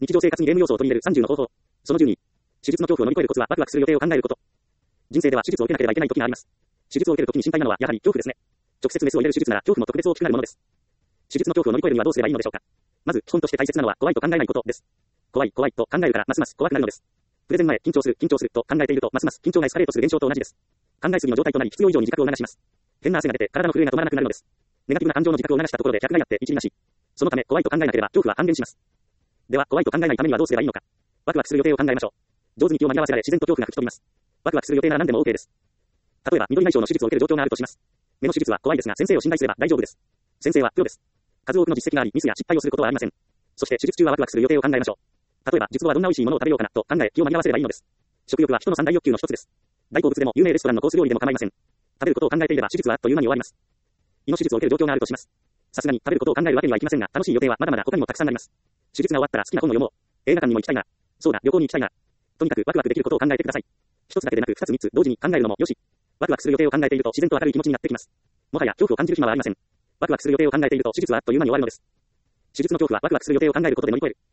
日常生活にゲーム要素を取り入れる30の方法。その12。手術の恐怖を乗り越えるコツはワクワクする予定を考えること。人生では手術を受けなければいけない時があります。手術を受ける時に心配なのはやはり恐怖ですね。直接メスを入れる手術なら恐怖も特別大きくなるものです。手術の恐怖を乗り越えるにはどうすればいいのでしょうか。まず基本として大切なのは怖いと考えないことです。怖いと考えるからますます怖くなるのです。プレゼン前緊張すると考えているとますます緊張がエスカレートする現象と同じです。考えすぎの状態となり必要以上に自覚を促します。変な汗が出て体の震えが止まらなくなるのです。ネガティブな感情の自覚を促したところで客がやって一理なし。そのため怖いと考えなければ恐怖は半減します。では怖いと考えないためにはどうすればいいのか。ワクワクする予定を考えましょう。上手に気を紛らわせられ自然と恐怖が吹き飛びます。ワクワクする予定なら何でも OK です。例えば緑内障の手術を受ける状況があるとします。目の手術は怖いですが先生を信頼すれば大丈夫です。先生はプロです。数多くの実績がありミスや失敗をすることはありません。そして手術中はワクワクする予定を考えましょう。例えば術後はどんな美味しいものを食べようかなと考え気を紛らわせればいいのです。食欲は人の三大欲求の一つです。大好物でも有名レストランのコース料理でも構いません。食べることを考えていれば手術はあっという間に終わります。胃の手術を受ける状況があるとします。さすがに食べることを考えるわけにはいきませんが楽しい予定はまだまだ他にもたくさんあります。手術が終わったら好きな本を読もう。映画館にも行きたいな。そうだ旅行に行きたいな。とにかくワクワクできることを考えてください。一つだけでなく二つ三つ同時に考えるのもよし。ワクワクする予定を考えていると自然と明るい気持ちになってきます。もはや恐怖を感じる暇はありません。ワクワクする予定を考えていると手術はあっという間に終わるのです。手術の恐怖はワクワクする予定を考えることで乗り越える。